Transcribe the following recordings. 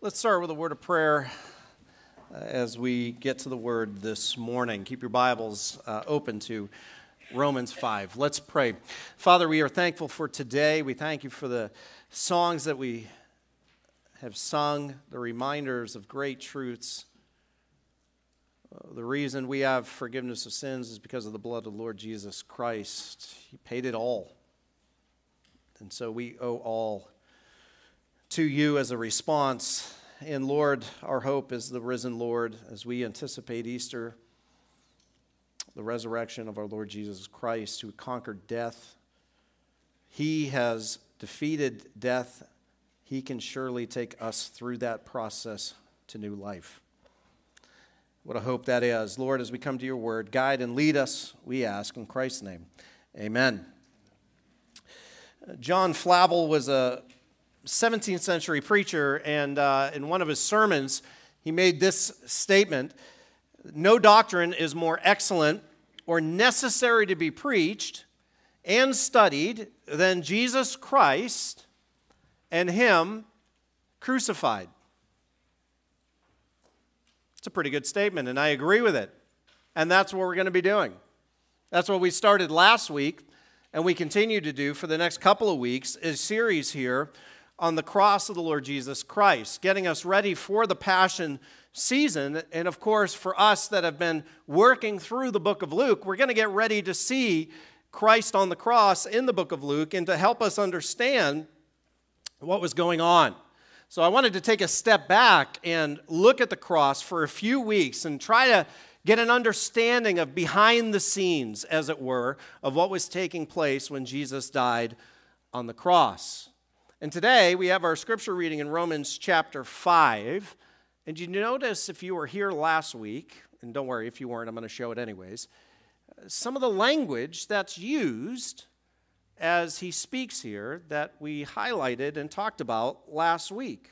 Let's start with a word of prayer as we get to the word this morning. Keep your Bibles open to Romans 5. Let's pray. Father, we are thankful for today. We thank you for the songs that we have sung, the reminders of great truths. The reason we have forgiveness of sins is because of the blood of the Lord Jesus Christ. He paid it all. And so we owe all to you as a response. And Lord, our hope is the risen Lord as we anticipate Easter, the resurrection of our Lord Jesus Christ, who conquered death. He has defeated death. He can surely take us through that process to new life. What a hope that is. Lord, as we come to your word, guide and lead us, we ask in Christ's name. Amen. John Flavel was a 17th century preacher, and in one of his sermons, he made this statement: "No doctrine is more excellent or necessary to be preached and studied than Jesus Christ and Him crucified." It's a pretty good statement, and I agree with it. And that's what we're going to be doing. That's what we started last week, and we continue to do for the next couple of weeks, is a series here on the cross of the Lord Jesus Christ, getting us ready for the Passion season. And of course, for us that have been working through the book of Luke, we're going to get ready to see Christ on the cross in the book of Luke and to help us understand what was going on. So I wanted to take a step back and look at the cross for a few weeks and try to get an understanding of behind the scenes, as it were, of what was taking place when Jesus died on the cross. And today we have our scripture reading in Romans chapter 5. And you notice, if you were here last week, and don't worry if you weren't, I'm going to show it anyways, some of the language that's used as he speaks here that we highlighted and talked about last week.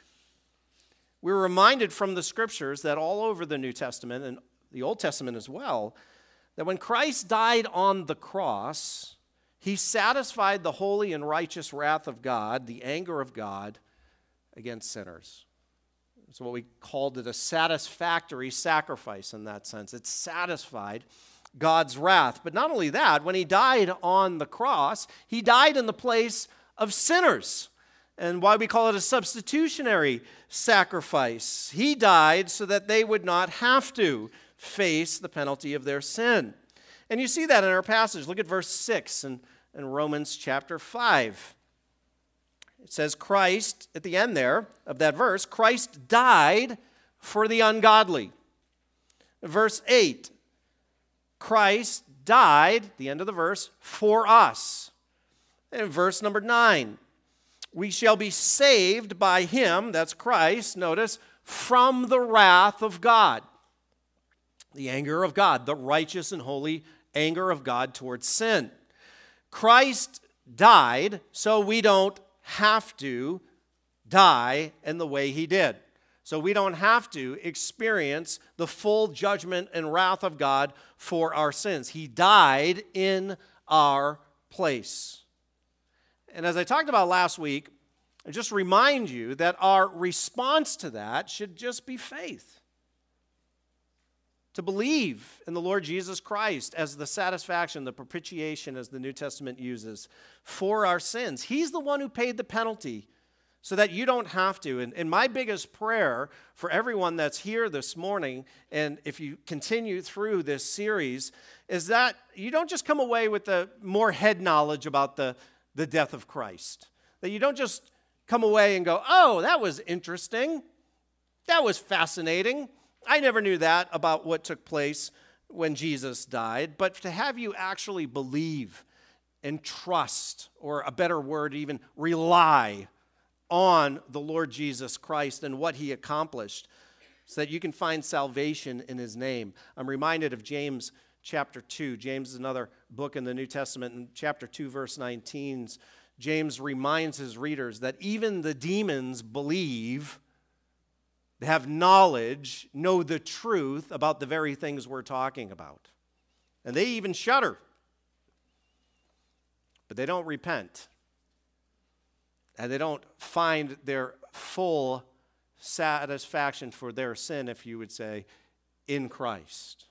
We were reminded from the scriptures that all over the New Testament and the Old Testament as well, that when Christ died on the cross, He satisfied the holy and righteous wrath of God, the anger of God against sinners. It's what we called it, a satisfactory sacrifice in that sense. It satisfied God's wrath. But not only that, when He died on the cross, He died in the place of sinners. And why we call it a substitutionary sacrifice. He died so that they would not have to face the penalty of their sin. And you see that in our passage. Look at verse 6 in Romans chapter 5. It says Christ, at the end there of that verse, Christ died for the ungodly. Verse 8, Christ died, the end of the verse, for us. And verse number 9, we shall be saved by Him, that's Christ, notice, from the wrath of God. The anger of God, the righteous and holy anger of God towards sin. Christ died so we don't have to die in the way He did. So we don't have to experience the full judgment and wrath of God for our sins. He died in our place. And as I talked about last week, I just remind you that our response to that should just be faith. To believe in the Lord Jesus Christ as the satisfaction, the propitiation, as the New Testament uses, for our sins. He's the one who paid the penalty so that you don't have to. And my biggest prayer for everyone that's here this morning, and if you continue through this series, is that you don't just come away with the more head knowledge about the death of Christ. That you don't just come away and go, oh, that was interesting. That was fascinating. I never knew that about what took place when Jesus died. But to have you actually believe and trust, or a better word, even rely on the Lord Jesus Christ and what He accomplished so that you can find salvation in His name. I'm reminded of James chapter 2. James is another book in the New Testament. In chapter 2, verse 19, James reminds his readers that even the demons believe, they have knowledge, know the truth about the very things we're talking about. And they even shudder. But they don't repent. And they don't find their full satisfaction for their sin, if you would say, in Christ.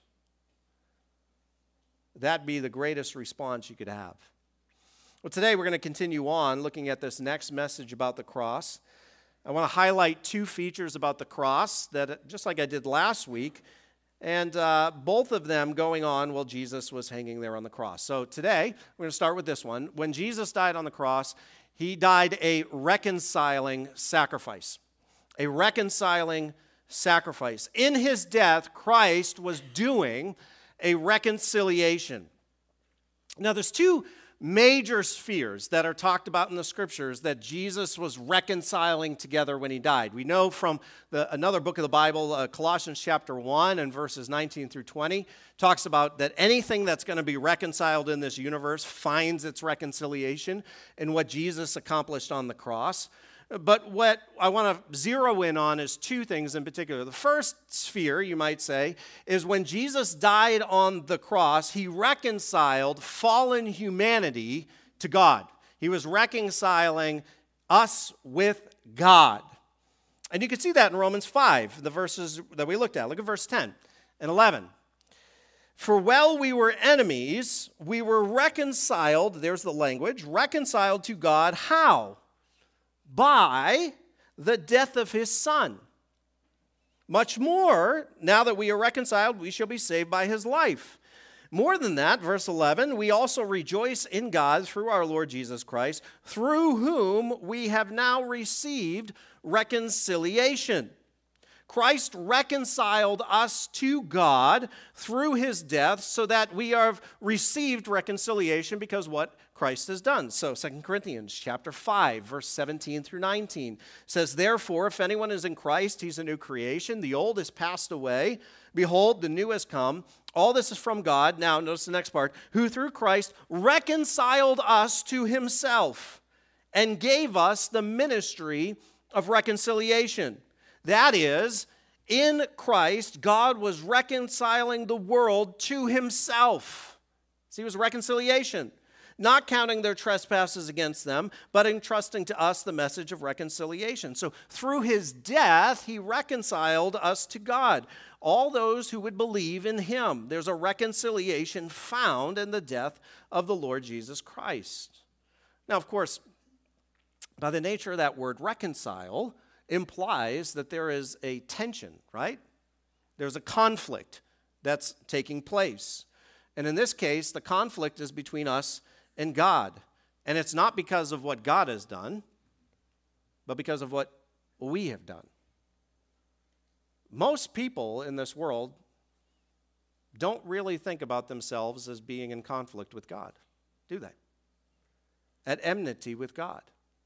That'd be the greatest response you could have. Well, today we're going to continue on looking at this next message about the cross. I want to highlight two features about the cross that, just like I did last week, and both of them going on while Jesus was hanging there on the cross. So today, we're going to start with this one. When Jesus died on the cross, he died a reconciling sacrifice. A reconciling sacrifice. In his death, Christ was doing a reconciliation. Now, there's two major spheres that are talked about in the scriptures that Jesus was reconciling together when he died. We know from another book of the Bible, Colossians chapter 1 and verses 19 through 20, talks about that anything that's going to be reconciled in this universe finds its reconciliation in what Jesus accomplished on the cross. But what I want to zero in on is two things in particular. The first sphere, you might say, is when Jesus died on the cross, he reconciled fallen humanity to God. He was reconciling us with God. And you can see that in Romans 5, the verses that we looked at. Look at verse 10 and 11. For while we were enemies, we were reconciled, there's the language, reconciled to God. How? By the death of his Son. Much more, now that we are reconciled, we shall be saved by his life. More than that, verse 11, we also rejoice in God through our Lord Jesus Christ, through whom we have now received reconciliation. Christ reconciled us to God through his death so that we have received reconciliation because what Christ has done. So 2 Corinthians chapter 5, verse 17 through 19 says, therefore, if anyone is in Christ, he's a new creation. The old is passed away. Behold, the new has come. All this is from God. Now, notice the next part. Who through Christ reconciled us to himself and gave us the ministry of reconciliation. That is, in Christ, God was reconciling the world to himself. See, it was reconciliation. Not counting their trespasses against them, but entrusting to us the message of reconciliation. So through his death, he reconciled us to God. All those who would believe in him. There's a reconciliation found in the death of the Lord Jesus Christ. Now, of course, by the nature of that word reconcile, implies that there is a tension, right? There's a conflict that's taking place. And in this case, the conflict is between us and God. And it's not because of what God has done, but because of what we have done. Most people in this world don't really think about themselves as being in conflict with God, do they? At enmity with God.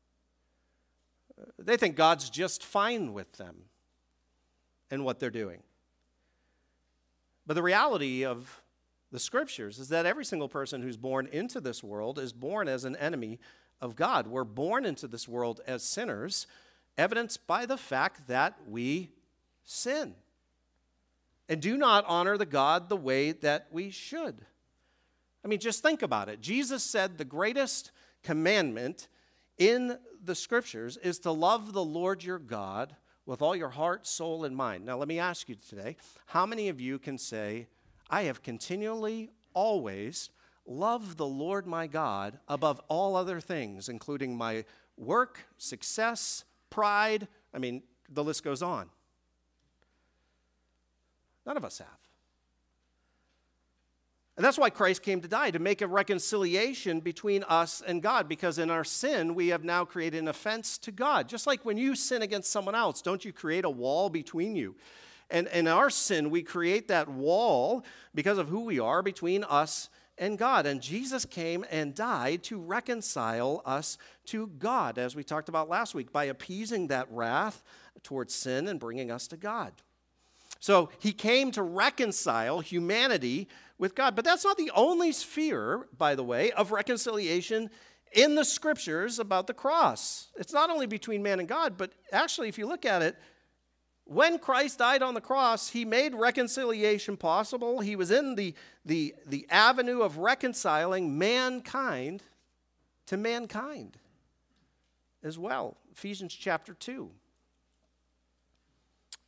They think God's just fine with them and what they're doing. But the reality of the scriptures is that every single person who's born into this world is born as an enemy of God. We're born into this world as sinners, evidenced by the fact that we sin and do not honor the God the way that we should. I mean, just think about it. Jesus said the greatest commandment in the scriptures is to love the Lord your God with all your heart, soul, and mind. Now, let me ask you today, how many of you can say, I have continually, always loved the Lord my God above all other things, including my work, success, pride? I mean, the list goes on. None of us have. And that's why Christ came to die, to make a reconciliation between us and God, because in our sin, we have now created an offense to God. Just like when you sin against someone else, don't you create a wall between you? And in our sin, we create that wall because of who we are between us and God. And Jesus came and died to reconcile us to God, as we talked about last week, by appeasing that wrath towards sin and bringing us to God. So he came to reconcile humanity with God. But that's not the only sphere, by the way, of reconciliation in the scriptures about the cross. It's not only between man and God, but actually, if you look at it, when Christ died on the cross, he made reconciliation possible. He was in the avenue of reconciling mankind to mankind as well. Ephesians chapter 2.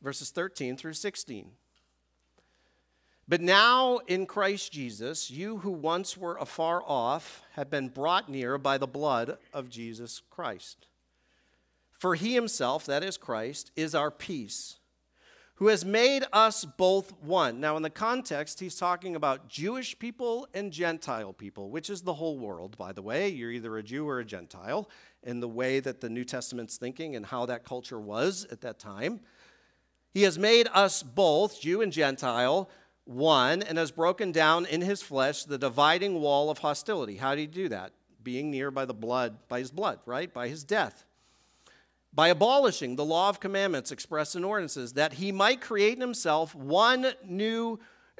verses 13 through 16. But now in Christ Jesus, you who once were afar off have been brought near by the blood of Jesus Christ. For he himself, that is Christ, is our peace, who has made us both one. Now in the context, he's talking about Jewish people and Gentile people, which is the whole world, by the way. You're either a Jew or a Gentile in the way that the New Testament's thinking and how that culture was at that time. He has made us both, Jew and Gentile, one, and has broken down in his flesh the dividing wall of hostility. How did he do that? Being near by his blood, right? By his death. By abolishing the law of commandments expressed in ordinances, that he might create in himself one new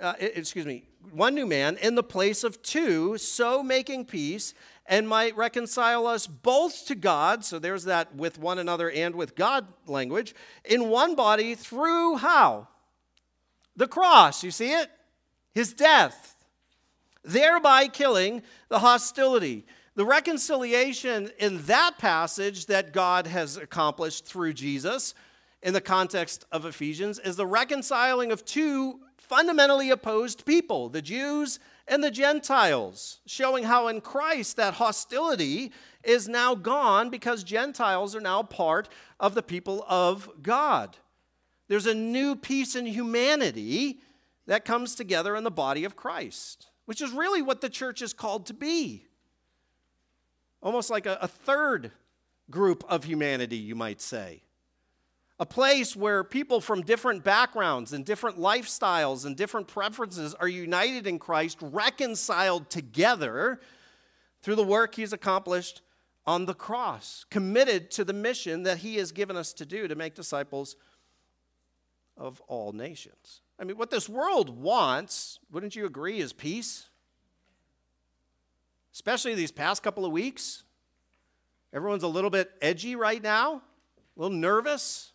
man in the place of two, so making peace, and might reconcile us both to God, so there's that with one another and with God language, in one body through how? The cross, you see it? His death, thereby killing the hostility. The reconciliation in that passage that God has accomplished through Jesus in the context of Ephesians is the reconciling of two fundamentally opposed people, the Jews and the Gentiles, showing how in Christ that hostility is now gone because Gentiles are now part of the people of God. There's a new peace in humanity that comes together in the body of Christ, which is really what the church is called to be. Almost like a third group of humanity, you might say. A place where people from different backgrounds and different lifestyles and different preferences are united in Christ, reconciled together through the work he's accomplished on the cross, committed to the mission that he has given us to do, to make disciples of all nations. I mean, what this world wants, wouldn't you agree, is peace? Especially these past couple of weeks. Everyone's a little bit edgy right now, a little nervous.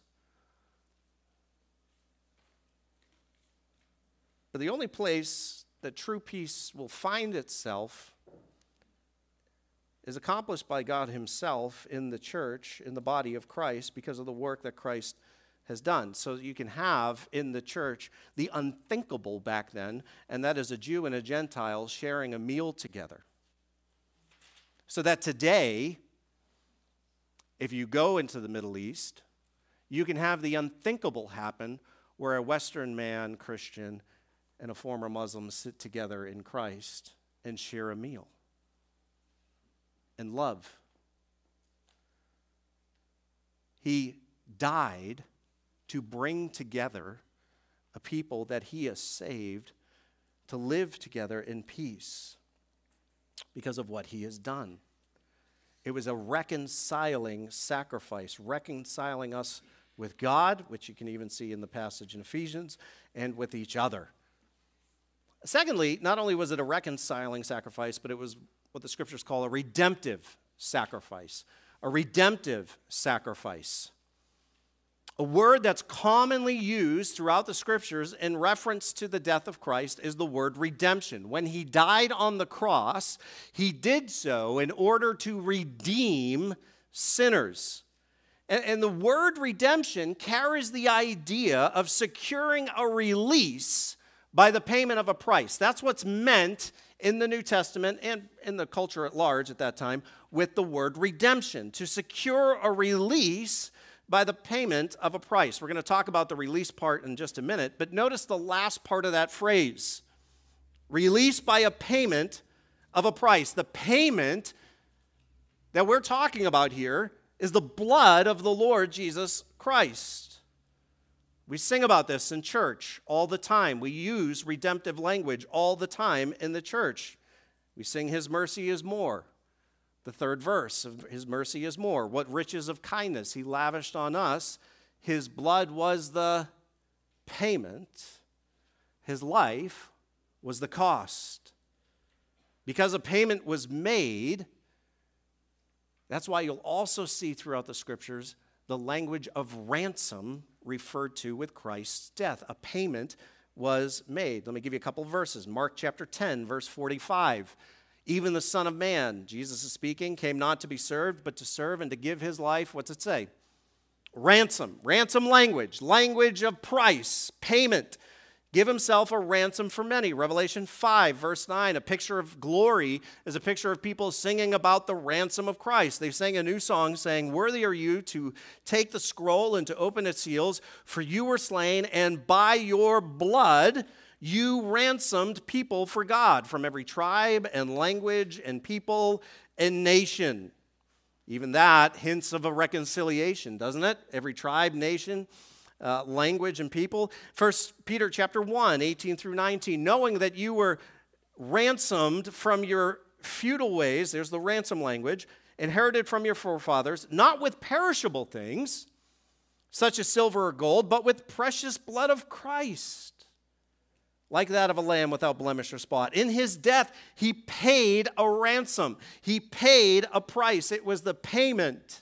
But the only place that true peace will find itself is accomplished by God himself in the church, in the body of Christ, because of the work that Christ has done. So you can have in the church the unthinkable back then, and that is a Jew and a Gentile sharing a meal together. So that today, if you go into the Middle East, you can have the unthinkable happen where a Western man, Christian, and a former Muslim sit together in Christ and share a meal and love. He died to bring together a people that he has saved to live together in peace because of what he has done. It was a reconciling sacrifice, reconciling us with God, which you can even see in the passage in Ephesians, and with each other. Secondly, not only was it a reconciling sacrifice, but it was what the scriptures call a redemptive sacrifice. A redemptive sacrifice. A word that's commonly used throughout the scriptures in reference to the death of Christ is the word redemption. When he died on the cross, he did so in order to redeem sinners. And the word redemption carries the idea of securing a release by the payment of a price. That's what's meant in the New Testament and in the culture at large at that time with the word redemption, to secure a release by the payment of a price. We're going to talk about the release part in just a minute, but notice the last part of that phrase. Release by a payment of a price. The payment that we're talking about here is the blood of the Lord Jesus Christ. We sing about this in church all the time. We use redemptive language all the time in the church. We sing, His mercy is more. The third verse of His mercy is more. What riches of kindness He lavished on us. His blood was the payment. His life was the cost. Because a payment was made, that's why you'll also see throughout the scriptures the language of ransom referred to with Christ's death. A payment was made. Let me give you a couple of verses. Mark chapter 10, verse 45. Even the Son of Man, Jesus is speaking, came not to be served, but to serve and to give his life, what's it say? Ransom language, language of price, payment. Give himself a ransom for many. Revelation 5, verse 9, a picture of glory is a picture of people singing about the ransom of Christ. They sang a new song saying, "Worthy are you to take the scroll and to open its seals, for you were slain, and by your blood you ransomed people for God from every tribe and language and people and nation." Even that hints of a reconciliation, doesn't it? Every tribe, nation, language, and people. 1 Peter chapter 1, 18 through 19, knowing that you were ransomed from your futile ways, there's the ransom language, inherited from your forefathers, not with perishable things, such as silver or gold, but with precious blood of Christ, like that of a lamb without blemish or spot. In his death, he paid a ransom. He paid a price. It was the payment.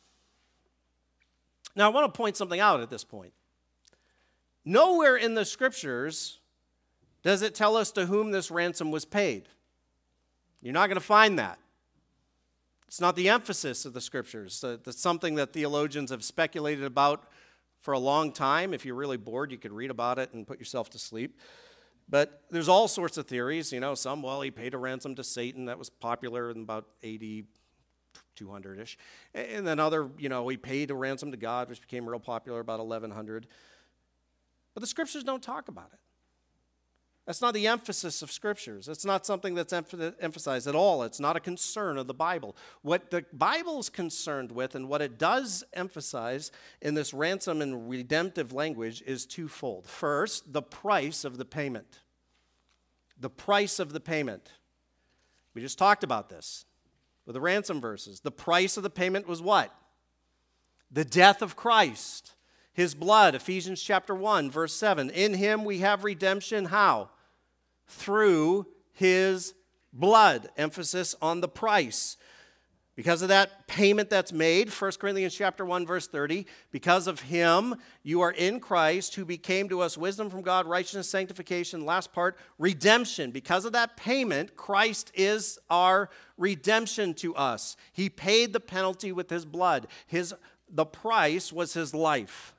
Now, I want to point something out at this point. Nowhere in the Scriptures does it tell us to whom this ransom was paid. You're not going to find that. It's not the emphasis of the Scriptures. That's something that theologians have speculated about for a long time. If you're really bored, you could read about it and put yourself to sleep. But there's all sorts of theories. Some, he paid a ransom to Satan. That was popular in about AD 200-ish. And then other, he paid a ransom to God, which became real popular about 1100. But the Scriptures don't talk about it. That's not the emphasis of Scriptures. It's not something that's emphasized at all. It's not a concern of the Bible. What the Bible is concerned with and what it does emphasize in this ransom and redemptive language is twofold. First, the price of the payment. The price of the payment. We just talked about this with the ransom verses. The price of the payment was what? The death of Christ. His blood, Ephesians chapter 1, verse 7. In him we have redemption, how? Through his blood. Emphasis on the price. Because of that payment that's made, 1 Corinthians chapter 1, verse 30, because of him you are in Christ, who became to us wisdom from God, righteousness, sanctification, last part, redemption. Because of that payment, Christ is our redemption to us. He paid the penalty with his blood. The price was his life.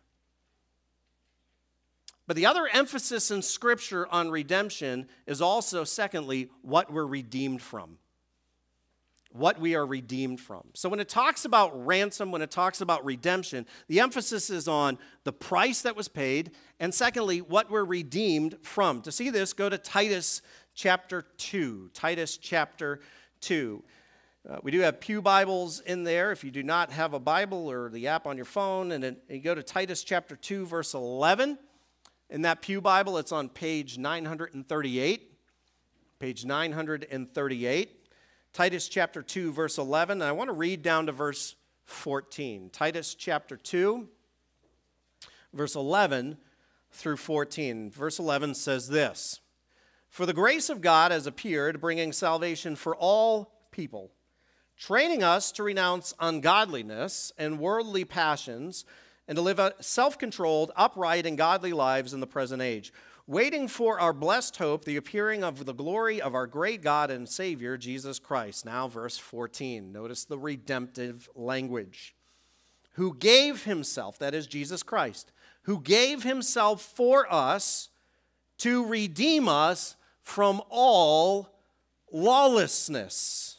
But the other emphasis in Scripture on redemption is also, secondly, what we're redeemed from. What we are redeemed from. So when it talks about ransom, when it talks about redemption, the emphasis is on the price that was paid, and secondly, what we're redeemed from. To see this, go to Titus chapter 2. Titus chapter 2. We do have pew Bibles in there. If you do not have a Bible or the app on your phone, and you go to Titus chapter 2, verse 11. In that pew Bible, it's on page 938. Page 938. Titus chapter 2, verse 11. And I want to read down to verse 14. Titus chapter 2, verse 11 through 14. Verse 11 says this: For the grace of God has appeared, bringing salvation for all people, training us to renounce ungodliness and worldly passions, and to live self-controlled, upright, and godly lives in the present age, waiting for our blessed hope, the appearing of the glory of our great God and Savior, Jesus Christ. Now, verse 14. Notice the redemptive language. Who gave himself, that is Jesus Christ, who gave himself for us to redeem us from all lawlessness,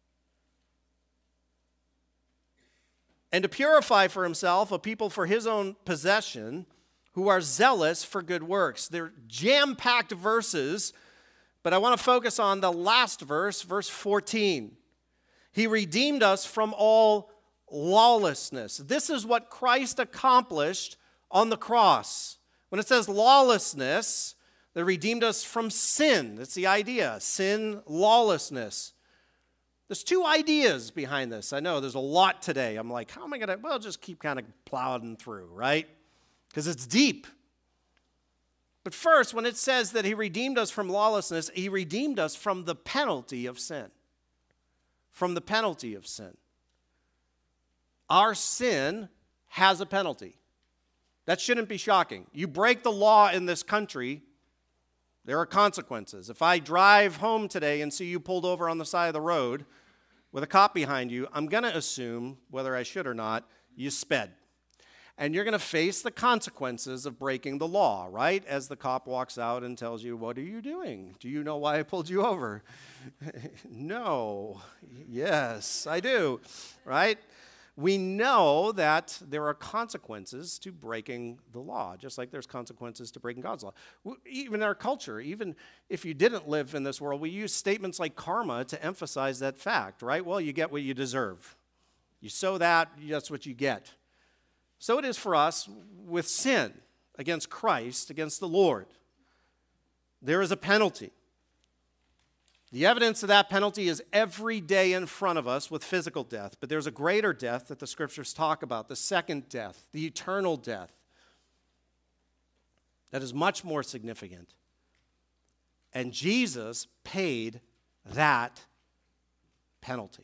and to purify for himself a people for his own possession, who are zealous for good works. They're jam-packed verses, but I want to focus on the last verse, verse 14. He redeemed us from all lawlessness. This is what Christ accomplished on the cross. When it says lawlessness, they redeemed us from sin. That's the idea. Sin, lawlessness. There's two ideas behind this. I know there's a lot today. I'm like, how am I going to, well, just keep kind of plowing through, right? Because it's deep. But first, when it says that he redeemed us from lawlessness, he redeemed us from the penalty of sin. From the penalty of sin. Our sin has a penalty. That shouldn't be shocking. You break the law in this country, there are consequences. If I drive home today and see you pulled over on the side of the road with a cop behind you, I'm going to assume, whether I should or not, you sped. and you're going to face the consequences of breaking the law, right? As the cop walks out and tells you, what are you doing? Do you know why I pulled you over? No. Yes, I do, right? We know that there are consequences to breaking the law, just like there's consequences to breaking God's law. Even in our culture, even if you didn't live in this world, we use statements like karma to emphasize that fact, right? Well, you get what you deserve. You sow that, that's what you get. So it is for us with sin against Christ, against the Lord. There is a penalty. The evidence of that penalty is every day in front of us with physical death. But there's a greater death that the scriptures talk about, the second death, the eternal death, that is much more significant. And Jesus paid that penalty.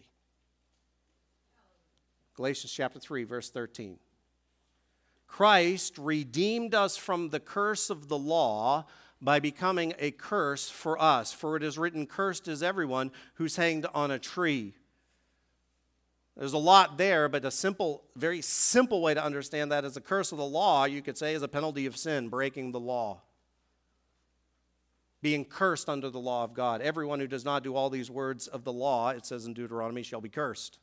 Galatians chapter 3, verse 13. Christ redeemed us from the curse of the law by becoming a curse for us. For it is written, cursed is everyone who's hanged on a tree. There's a lot there, but a simple, very simple way to understand that is the curse of the law, you could say, is a penalty of sin, breaking the law. Being cursed under the law of God. Everyone who does not do all these words of the law, it says in Deuteronomy, shall be cursed.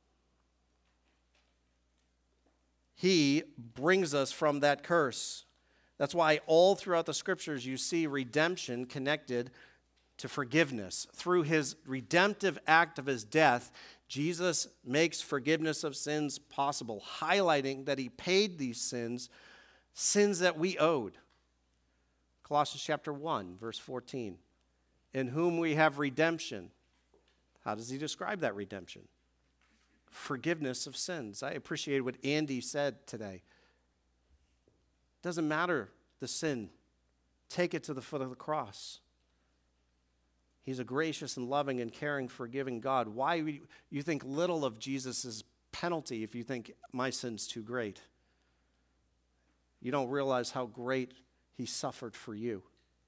He brings us from that curse. That's why all throughout the scriptures you see redemption connected to forgiveness. Through his redemptive act of his death, Jesus makes forgiveness of sins possible, highlighting that he paid these sins that we owed. Colossians chapter 1, verse 14. In whom we have redemption. How does he describe that redemption? Forgiveness of sins. I appreciate what Andy said today. Doesn't matter the sin. Take it to the foot of the cross. He's a gracious and loving and caring, forgiving God. Why would you think little of Jesus' penalty if you think my sin's too great? You don't realize how great he suffered for you.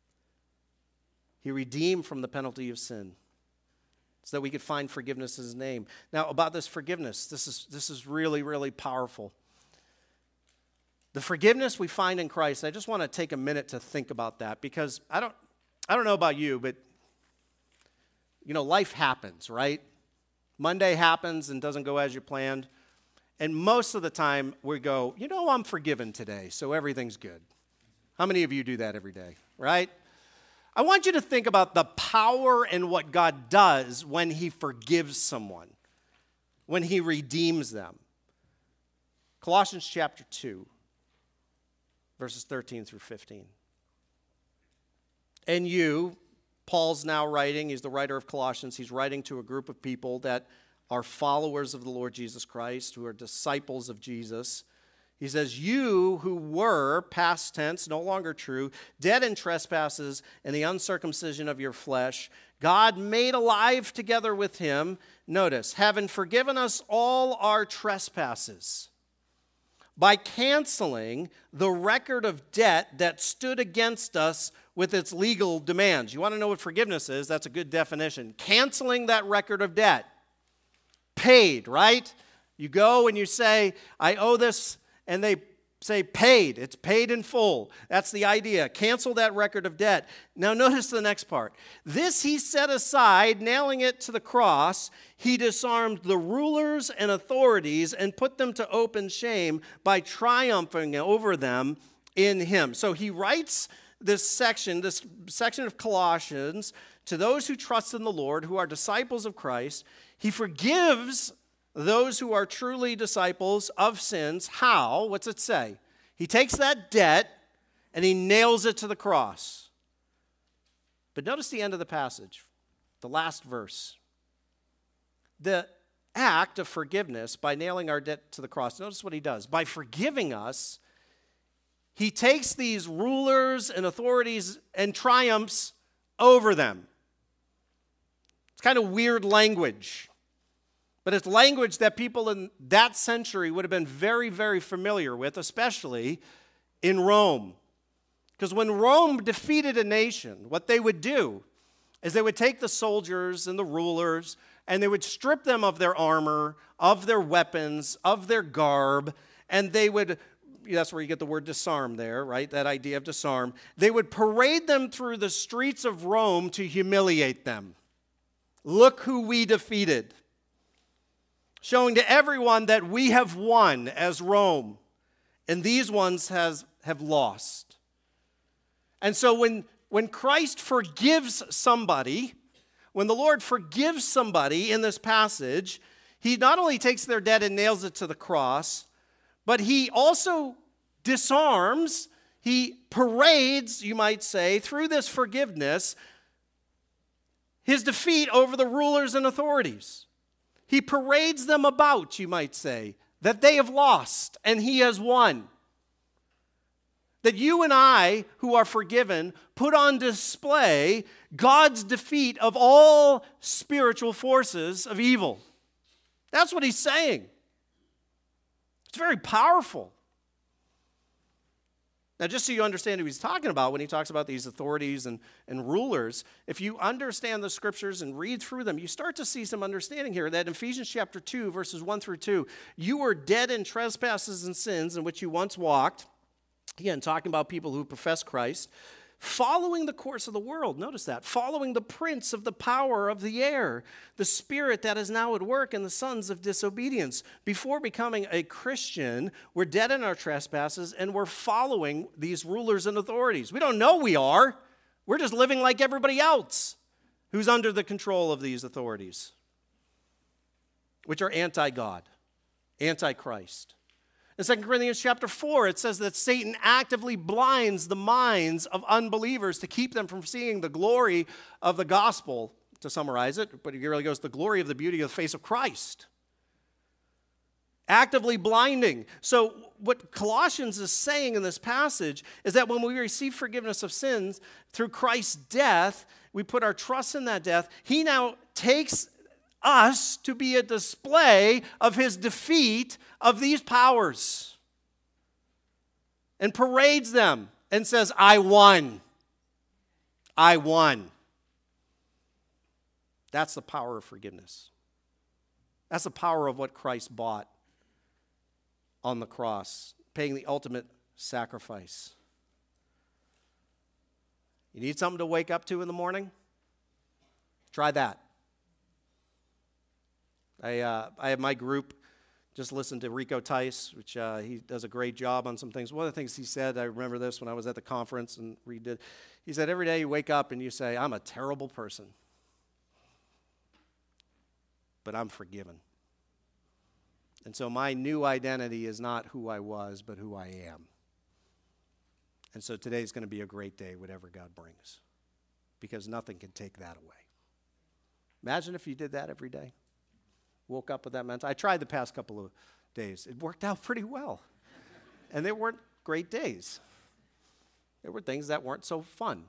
He redeemed from the penalty of sin so that we could find forgiveness in his name. Now, about this forgiveness, this is really, really powerful. The forgiveness we find in Christ, I just want to take a minute to think about that, because I don't know about you, but life happens, right? Monday happens and doesn't go as you planned. And most of the time we go, I'm forgiven today, so everything's good. How many of you do that every day, right? I want you to think about the power and what God does when he forgives someone, when he redeems them. Colossians chapter 2, verses 13 through 15. And you, Paul's now writing, he's the writer of Colossians, he's writing to a group of people that are followers of the Lord Jesus Christ, who are disciples of Jesus. He says, you who were, past tense, no longer true, dead in trespasses and the uncircumcision of your flesh, God made alive together with him, notice, having forgiven us all our trespasses, by canceling the record of debt that stood against us with its legal demands. You want to know what forgiveness is? That's a good definition. Canceling that record of debt. Paid, right? You go and you say, I owe this, and they say paid. It's paid in full. That's the idea. Cancel that record of debt. Now notice the next part. This he set aside, nailing it to the cross. He disarmed the rulers and authorities and put them to open shame by triumphing over them in him. So he writes this section of Colossians to those who trust in the Lord, who are disciples of Christ. He forgives those who are truly disciples of sins. How? What's it say? He takes that debt and he nails it to the cross. But notice the end of the passage, the last verse. The act of forgiveness by nailing our debt to the cross, notice what he does. By forgiving us, he takes these rulers and authorities and triumphs over them. It's kind of weird language. But it's language that people in that century would have been very, very familiar with, especially in Rome. Because when Rome defeated a nation, what they would do is they would take the soldiers and the rulers, and they would strip them of their armor, of their weapons, of their garb, and they would that's where you get the word disarm there, right? That idea of disarm. They would parade them through the streets of Rome to humiliate them. Look who we defeated. Showing to everyone that we have won as Rome, and these ones have lost. And so when Christ forgives somebody, when the Lord forgives somebody in this passage, he not only takes their debt and nails it to the cross, but he also disarms, he parades, you might say, through this forgiveness, his defeat over the rulers and authorities. He parades them about, you might say, that they have lost and he has won. That you and I, who are forgiven, put on display God's defeat of all spiritual forces of evil. That's what he's saying. It's very powerful. Now, just so you understand who he's talking about when he talks about these authorities and rulers, if you understand the scriptures and read through them, you start to see some understanding here that in Ephesians chapter 2, verses 1 through 2, you were dead in trespasses and sins in which you once walked. Again, talking about people who profess Christ, following the course of the world. Notice that. Following the prince of the power of the air, the spirit that is now at work in the sons of disobedience. Before becoming a Christian, we're dead in our trespasses and we're following these rulers and authorities. We don't know we are. We're just living like everybody else who's under the control of these authorities, which are anti-God, anti-Christ. In 2 Corinthians chapter 4, it says that Satan actively blinds the minds of unbelievers to keep them from seeing the glory of the gospel, to summarize it, but it really goes, the glory of the beauty of the face of Christ. Actively blinding. So what Colossians is saying in this passage is that when we receive forgiveness of sins through Christ's death, we put our trust in that death. He now takes us to be a display of his defeat of these powers and parades them and says, I won. I won. That's the power of forgiveness. That's the power of what Christ bought on the cross, paying the ultimate sacrifice. You need something to wake up to in the morning? Try that. I have my group just listen to Rico Tice, which he does a great job on some things. One of the things he said, I remember this when I was at the conference and redid. He said, every day you wake up and you say, I'm a terrible person, but I'm forgiven. And so my new identity is not who I was, but who I am. And so today's going to be a great day, whatever God brings, because nothing can take that away. Imagine if you did that every day. Woke up with that mentality. I tried the past couple of days. It worked out pretty well. And they weren't great days. There were things that weren't so fun.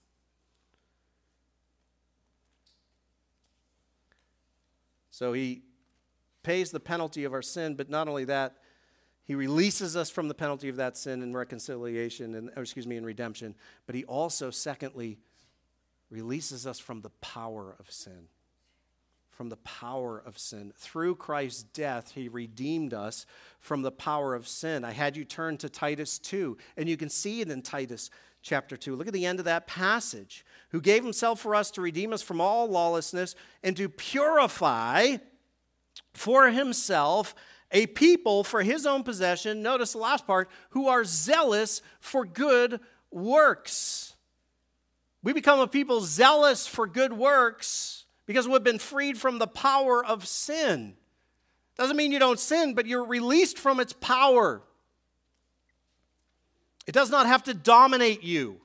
So he pays the penalty of our sin, but not only that, he releases us from the penalty of that sin in reconciliation, in redemption, but he also, secondly, releases us from the power of sin. From the power of sin. Through Christ's death, he redeemed us from the power of sin. I had you turn to Titus 2, and you can see it in Titus chapter 2. Look at the end of that passage. Who gave himself for us to redeem us from all lawlessness and to purify for himself a people for his own possession, notice the last part, who are zealous for good works. We become a people zealous for good works because we've been freed from the power of sin. Doesn't mean you don't sin, but you're released from its power. It does not have to dominate you.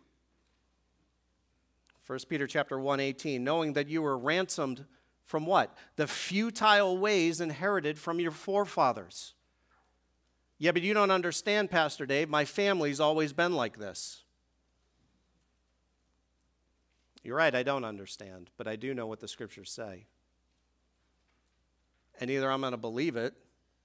1 Peter chapter 1:18, knowing that you were ransomed from what? The futile ways inherited from your forefathers. Yeah, but you don't understand, Pastor Dave. My family's always been like this. You're right, I don't understand, but I do know what the scriptures say. And either I'm going to believe it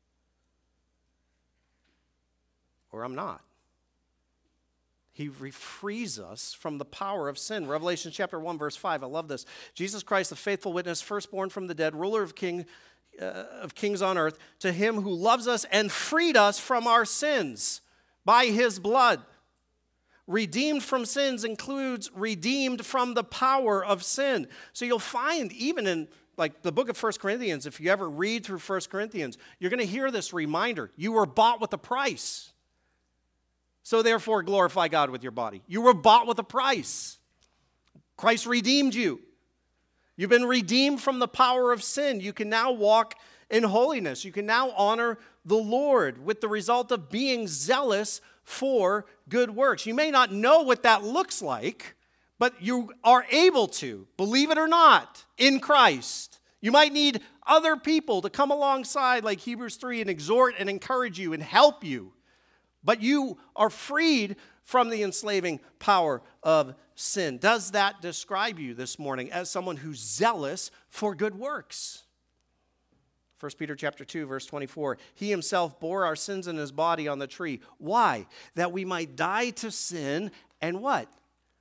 or I'm not. He frees us from the power of sin. Revelation chapter 1, verse 5, I love this. Jesus Christ, the faithful witness, firstborn from the dead, ruler of kings on earth, to him who loves us and freed us from our sins by his blood. Redeemed from sins includes redeemed from the power of sin. So you'll find even in like the book of 1 Corinthians, if you ever read through 1 Corinthians, you're going to hear this reminder. You were bought with a price. So therefore glorify God with your body. You were bought with a price. Christ redeemed you. You've been redeemed from the power of sin. You can now walk in holiness. You can now honor the Lord with the result of being zealous for good works. You may not know what that looks like, but you are able to, believe it or not, in Christ. You might need other people to come alongside, like Hebrews 3, and exhort and encourage you and help you. But you are freed from the enslaving power of sin. Does that describe you this morning as someone who's zealous for good works? 1 Peter chapter 2, verse 24, he himself bore our sins in his body on the tree. Why? That we might die to sin and what?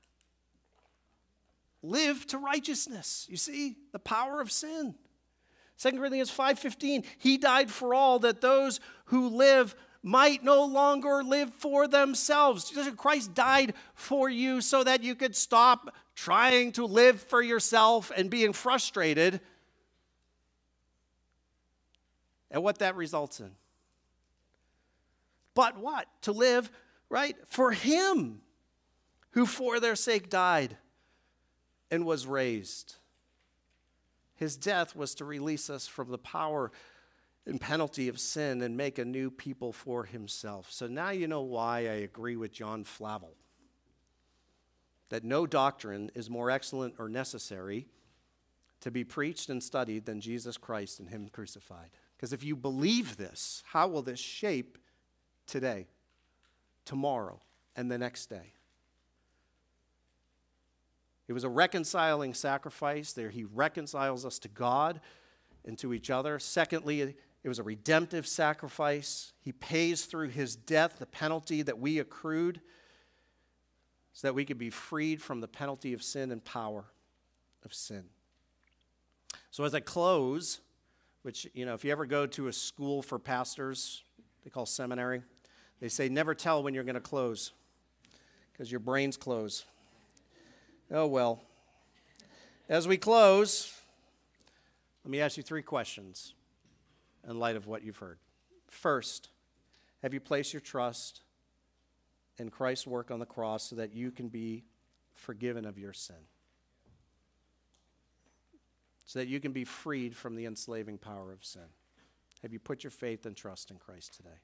Live to righteousness. You see, the power of sin. 2 Corinthians 5:15, he died for all that those who live might no longer live for themselves. Christ died for you so that you could stop trying to live for yourself and being frustrated at what that results in. But what? To live, right, for him who for their sake died and was raised. His death was to release us from the power and penalty of sin and make a new people for himself. So now you know why I agree with John Flavel, that no doctrine is more excellent or necessary to be preached and studied than Jesus Christ and him crucified. Because if you believe this, how will this shape today, tomorrow, and the next day? It was a reconciling sacrifice. There he reconciles us to God and to each other. Secondly, it was a redemptive sacrifice. He pays through his death the penalty that we accrued so that we could be freed from the penalty of sin and power of sin. So as I close, which, if you ever go to a school for pastors, they call seminary, they say never tell when you're going to close because your brains close. Oh, well. As we close, let me ask you 3 questions in light of what you've heard. First, have you placed your trust in Christ's work on the cross so that you can be forgiven of your sin? So that you can be freed from the enslaving power of sin. Have you put your faith and trust in Christ today?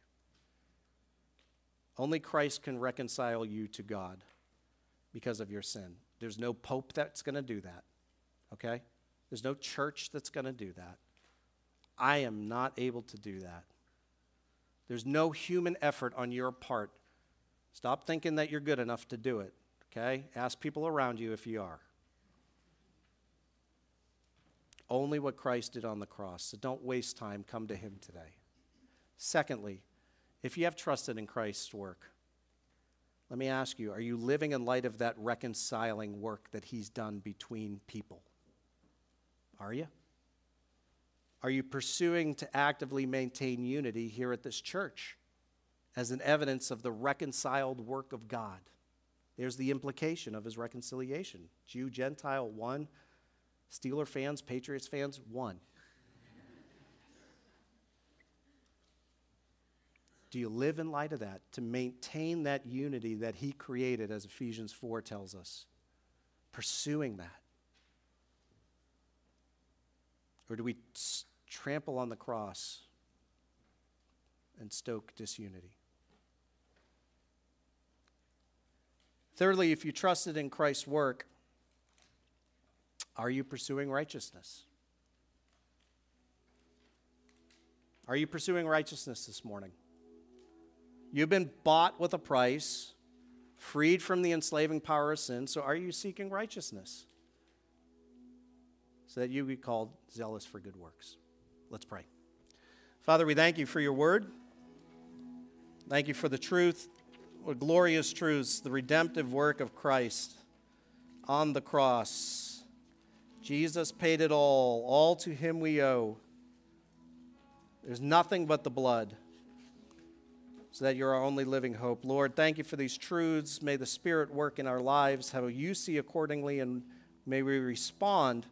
Only Christ can reconcile you to God because of your sin. There's no pope that's going to do that, okay? There's no church that's going to do that. I am not able to do that. There's no human effort on your part. Stop thinking that you're good enough to do it, okay? Ask people around you if you are. Only what Christ did on the cross. So don't waste time. Come to him today. Secondly, if you have trusted in Christ's work, let me ask you, are you living in light of that reconciling work that he's done between people? Are you? Are you pursuing to actively maintain unity here at this church as an evidence of the reconciled work of God? There's the implication of his reconciliation. Jew, Gentile, one. Steeler fans, Patriots fans, one. Do you live in light of that to maintain that unity that he created, as Ephesians 4 tells us? Pursuing that? Or do we trample on the cross and stoke disunity? Thirdly, if you trusted in Christ's work, are you pursuing righteousness? Are you pursuing righteousness this morning? You've been bought with a price, freed from the enslaving power of sin, so are you seeking righteousness so that you be called zealous for good works? Let's pray. Father, we thank you for your word. Thank you for the truth, what glorious truths, the redemptive work of Christ on the cross. Jesus paid it all to him we owe. There's nothing but the blood. so that you're our only living hope. Lord, thank you for these truths. May the Spirit work in our lives, how you see accordingly, and may we respond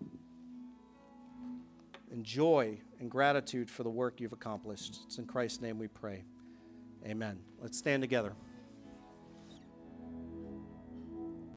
in joy and gratitude for the work you've accomplished. It's in Christ's name we pray. Amen. Let's stand together.